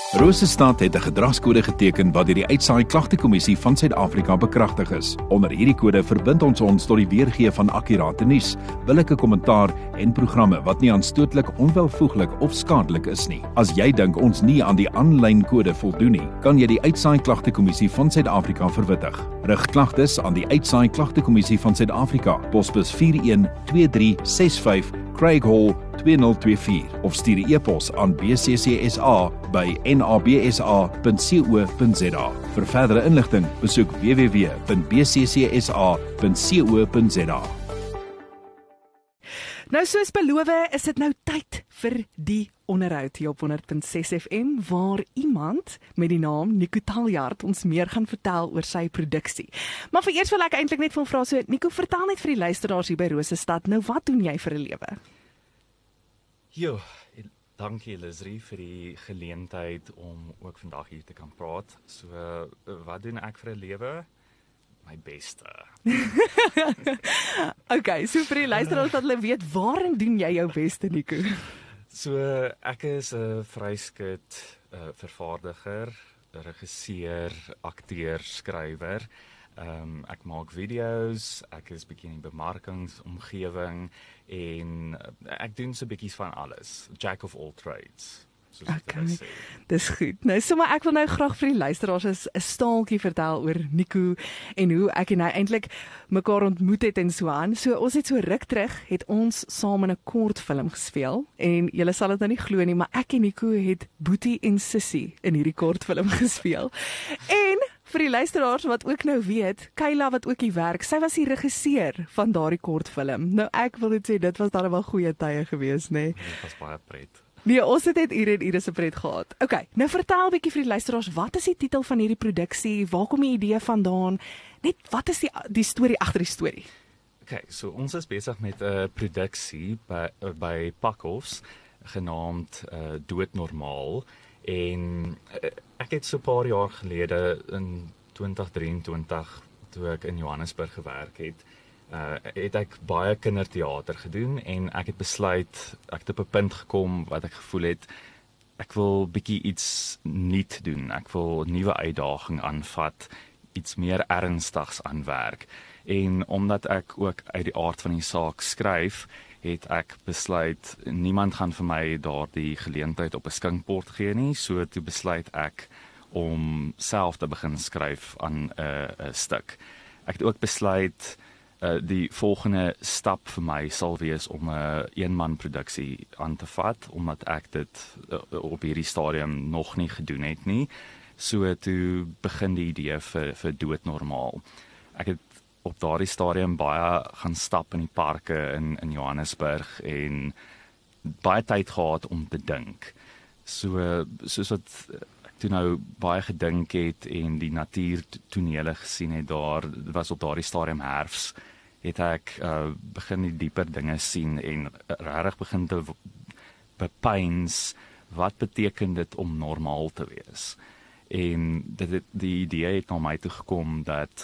Rosestad het 'n gedragskode geteken wat deur die Uitsaai Klagtekommissie van Suid-Afrika bekragtig is. Onder hierdie kode verbind ons tot die weergee van akkurate nuus, billike kommentaar en programme wat nie aanstootlik, onwelvoeglik of skadelik is nie. As jy dink ons nie aan die aanlyn kode voldoen nie, kan jy die Uitsaai Klagtekommissie van Suid-Afrika verwittig. Rig klagtes aan die Uitsaai Klagtekommissie van Suid-Afrika, posbus 412365 Craig Hall 2024 of stuur 'n e-pos aan bccsa@nabsa.co.za. Vir verdere inligting, besoek www.bccsa.co.za. Nou soos beloof, is dit nou tyd vir die onderhoud hier op 100.6 FM waar iemand met die naam Nico Taljaard ons meer gaan vertel oor sy produksie. Maar vir eers wil ek eintlik net van vra, so Nico, vertel net vir die luisteraars hier by Rosestad, nou wat doen jy vir 'n lewe? Jo, dankie Lisrie vir die geleentheid om ook vandag hier te kan praat. So, wat doen ek vir 'n lewe? My beste. Okay, so vir die luisteraars dat hulle weet, waarin doen jy jou beste, Nico? So, ek is 'n vryskut vervaardiger, regisseur, akteur, skrywer. Ek maak video's, ek is bietjie in die bemarkingsomgewing en ek doen so bietjies van alles. Jack of all trades. Okay, dis goed. Nou, sommer ek wil nou graag vir die luisteraars 'n staaltjie vertel oor Nico en hoe ek en hy eintlik mekaar ontmoet het en so aan. So ons het so ruk terug, het ons saam in 'n kortfilm gespeel en julle sal dit nou nie glo nie, maar ek en Nico het Boetie en Sissie in hierdie kortfilm gespeel. En vir die luisteraars wat ook nou weet, Kayla wat ook hier werk, sy was die regisseur van daardie kortfilm. Nou ek wil net sê, dit was dan wel goeie tye gewees, nê? Nee? Dit was baie pret. Nee, ons het net ure en ure se pret gehad. Okay, nou vertel 'n bietjie vir die luisteraars, wat is die titel van hierdie produksie? Waar kom die idee vandaan? Net wat is die storie agter die storie? Okay, so ons is besig met 'n produksie by Pakhofs genaamd Doodnormaal en ek het so 'n paar jaar gelede in 2023 toe ek in Johannesburg gewerk het ek baie kinderteater gedoen en ek het besluit, ek het op 'n punt gekom wat ek gevoel het, ek wil bietjie iets nuut doen, ek wil 'n nuwe uitdaging aanvat, iets meer ernstigs aan werk. En omdat ek ook uit die aard van die saak skryf, het ek besluit, niemand gaan vir my daardie geleentheid op 'n skinkbord gee nie, so toe besluit ek om self te begin skryf aan 'n stuk. Ek het ook besluit, die volgende stap vir my sal wees om 'n eenman produksie aan te vat, omdat ek dit op hierdie stadium nog nie gedoen het nie. So toe begin die idee vir Doodnormaal. Ek het op daardie stadium baie gaan stap in die parke in Johannesburg en baie tyd gehad om te dink. Soos wat toe nou baie gedink het en die natuurtonele gesien het daar, was op daardie stadium herfs, het ek begin die dieper dinge sien en regtig begin te bepeins, wat beteken dit om normaal te wees? En die idee het na my toe gekom dat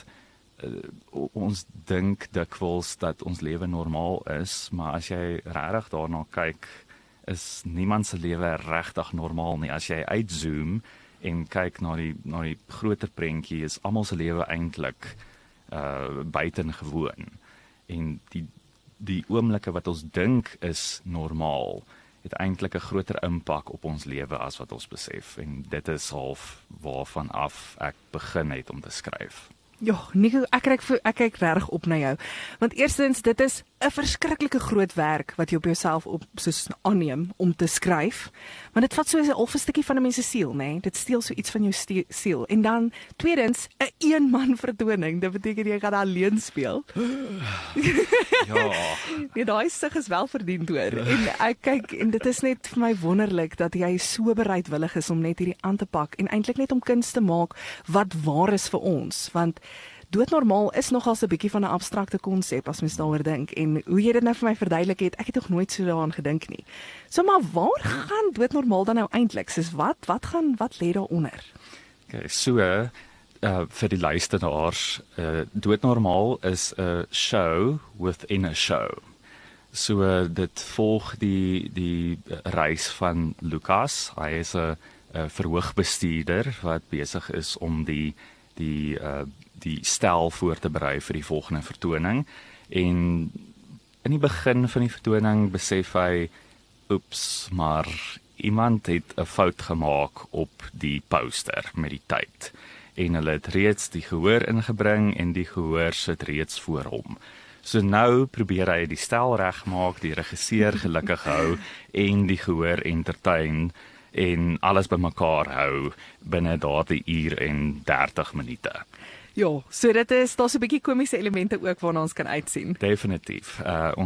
ons dink dikwels dat ons lewe normaal is, maar as jy regtig daarna kyk, is niemand se lewe regtig normaal nie. As jy uitzoom en kyk na die groter prentjie, is almal se lewe eintlik buitengewoon. En die oomblikke wat ons dink is normaal, het eintlik 'n groter impak op ons lewe as wat ons besef. En dit is half waarvan af ek begin het om te skryf. Ja, Nico, ek kyk regtig op na jou. Want eerstens, dit is 'n verskriklike groot werk wat jy op jouself soos aanneem om te skryf. Want dit vat so 'n stukkie van 'n mens se siel, nê? Nee? Dit steel so iets van jou siel. En dan tweedens, 'n eenman vertoning. Dit beteken jy gaan alleen speel. Ja. Nee, daai sig is wel verdien hoor. En ek kyk en dit is net vir my wonderlik dat jy so bereidwillig is om net hierdie aan te pak en eintlik net om kuns te maak wat waar is vir ons, want Doodnormaal is nogals 'n bietjie van 'n abstrakte konsep as mens daaroor dink en hoe jy dit nou vir my verduidelik het nog nooit so daaraan gedink nie. So maar waar gaan Doodnormaal dan nou eintlik? Soos wat lê daaronder? Okay, so vir die luisteraars, Doodnormaal is 'n show within a show. So dit volg die reis van Lukas. Hy is 'n verhoogbestuurder wat besig is om die stel voor te berei vir die volgende vertoning. En in die begin van die vertoning besef hy, oeps, maar iemand het 'n fout gemaak op die poster met die tyd. En hulle het reeds die gehoor ingebring en die gehoor sit reeds voor hom. So nou probeer hy die stel regmaak, die regisseur gelukkig hou en die gehoor entertain en alles bymekaar hou binne daardie uur en 30 minute. Ja, so daar's 'n bietjie komiese elemente ook waarna ons kan uitsien. Definitief.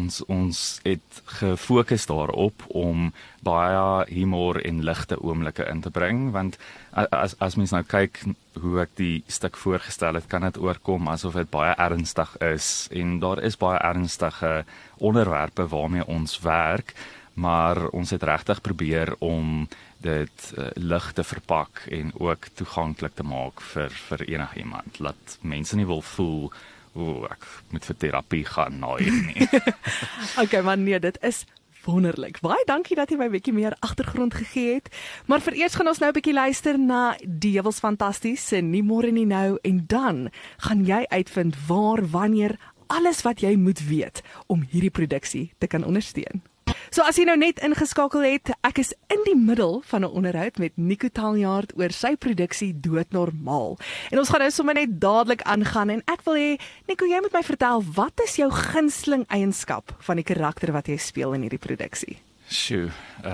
Ons het gefokus daarop om baie humor en ligte oomblikke in te bring, want as mens nou kyk hoe ek die stuk voorgestel het, kan dit oorkom asof dit baie ernstig is, en daar is baie ernstige onderwerpe waarmee ons werk, maar ons het regtig probeer om dit lig te verpak en ook toeganklik te maak vir enigiemand. Laat mense nie wil voel, ek moet vir terapie gaan nou nie. Okay, maar nee, dit is wonderlik. Baie dankie dat jy my 'n bietjie meer agtergrond gegee het. Maar vereers gaan ons nou 'n bietjie luister na Die Heuwels Fantasties se Nie Môre Nie Nou, en dan gaan jy uitvind waar, wanneer, alles wat jy moet weet om hierdie produksie te kan ondersteun. So as jy nou net ingeskakel het, ek is in die middel van 'n onderhoud met Nico Taljaard oor sy produksie Doodnormaal. En ons gaan nou sommer net dadelik aangaan, en ek wil hê, Nico, jy moet my vertel, wat is jou gunsteling eienskap van die karakter wat jy speel in hierdie produksie? Sjoe,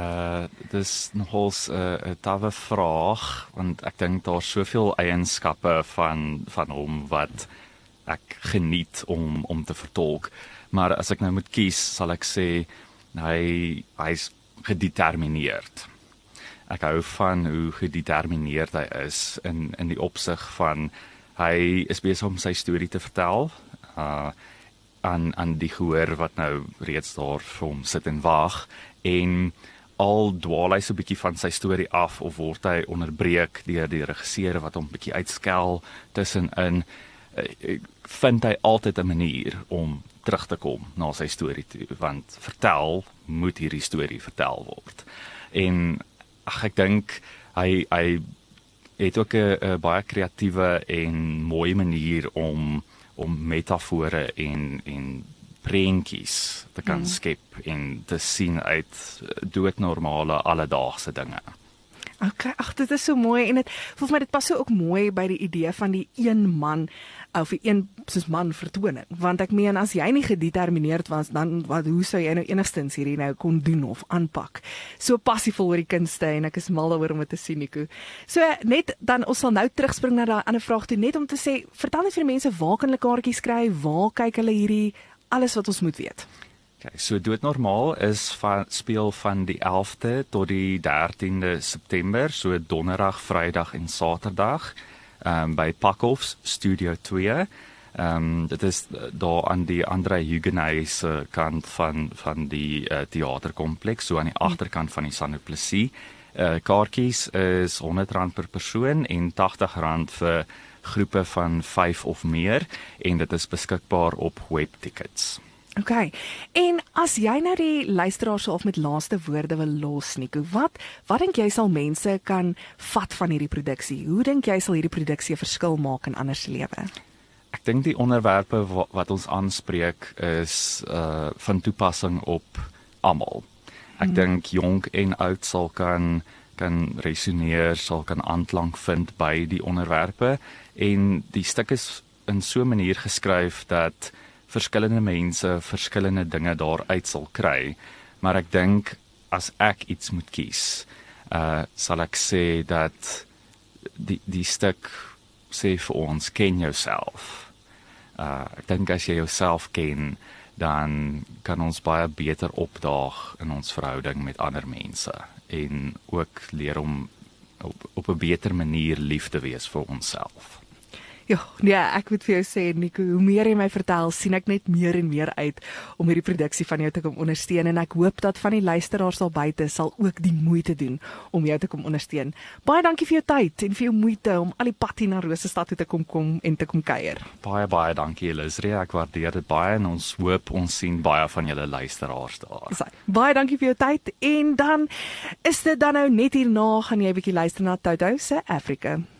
dis nogals 'n tawwe vraag, want ek dink daar's soveel eienskappe van hom wat ek geniet om te vertolk. Maar as ek nou moet kies, sal ek sê hy's gedetermineerd. Ek hou van hoe gedetermineerd hy is in die opsig van hy is besig om sy storie te vertel aan die gehoor wat nou reeds daar vir hom sit en wag, en al dwaal hy so 'n bietjie van sy storie af of word hy onderbreek deur die regisseur wat hom 'n bietjie uitskel tussenin, vind hy altyd 'n manier om terug te kom na sy storie toe, want vertel moet hierdie storie vertel word. En ek dink hy het ook 'n baie kreatiewe en mooi manier om metafore en prentjies te kan skep en te sien uit doodnormale alledaagse dinge. Okay, dit is so mooi, en dit voel vir my dit pas so ook mooi by die idee van die een man of die een soos man vertoning, want ek meen as jy nie gedetermineerd was, dan hoe sou jy nou enigstens hierdie nou kon doen of aanpak? So passievol oor die kunste, en ek is mal daaroor om dit te sien, Nico. So net dan, ons sal nou terugspring na daai ander vraag toe, net om te sê, vertel net vir die mense, waar kan hulle kaartjies kry, waar kyk hulle hierdie, alles wat ons moet weet? Okay, so Doodnormaal speel van die 11de tot die 13de September, so donderdag, vrydag en saterdag, by Pakhofs Studio 2. Dit is daar aan die André Huguenay se kant van die theaterkompleks, so aan die agterkant van die Saint-Duplessis. Kaartjies is R100 per persoon en R80 vir groepe van 5 of meer, en dit is beskikbaar op webtickets. Okay, en as jy nou die luisteraars so of met laaste woorde wil los, Nico, wat dink jy sal mense kan vat van hierdie produksie? Hoe dink jy sal hierdie produksie 'n verskil maak in ander se lewe? Ek dink die onderwerpe wat ons aanspreek is van toepassing op almal. Ek dink jonk en oud sal kan resoneer, sal kan aanklank vind by die onderwerpe, en die stuk is in so 'n manier geskryf dat verskillende mense verskillende dinge daaruit sal kry, maar ek dink as ek iets moet kies, sal ek sê dat die stuk sê vir ons, ken jouself. Ek dink as jy jouself ken, dan kan ons baie beter opdaag in ons verhouding met ander mense, en ook leer om op 'n beter manier lief te wees vir onsself. Ja, nee, ek moet vir jou sê Nico, hoe meer jy my vertel, sien ek net meer en meer uit om hierdie produksie van jou te kom ondersteun en ek hoop dat van die luisteraars daar buite sal ook die moeite doen om jou te kom ondersteun. Baie dankie vir jou tyd en vir jou moeite om al die pad hier na Rosestad toe te kom en te kom kuier. Baie dankie Lisrie, ek waardeer dit baie en ons hoop ons sien baie van julle luisteraars daar. Baie dankie vir jou tyd en dan is dit dan nou net hierna gaan jy 'n bietjie luister na Toto se Africa.